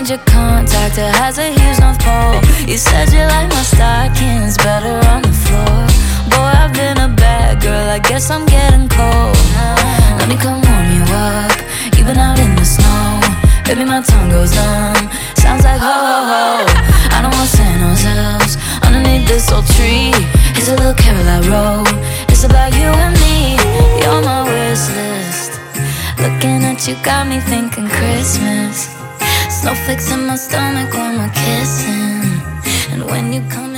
change your contact, it has a huge North Pole. You said you like my stockings better on the floor. Boy, I've been a bad girl, I guess I'm getting cold. Let me come warm you up, you've been out in the snow. Baby, my tongue goes numb, sounds like ho ho ho. I don't want San Jose's underneath this old tree. It's a little carol I wrote, it's about you and me. You're my wish list, looking at you got me thinking Christmas. Snowflakes in my stomach when we're kissing, and when you come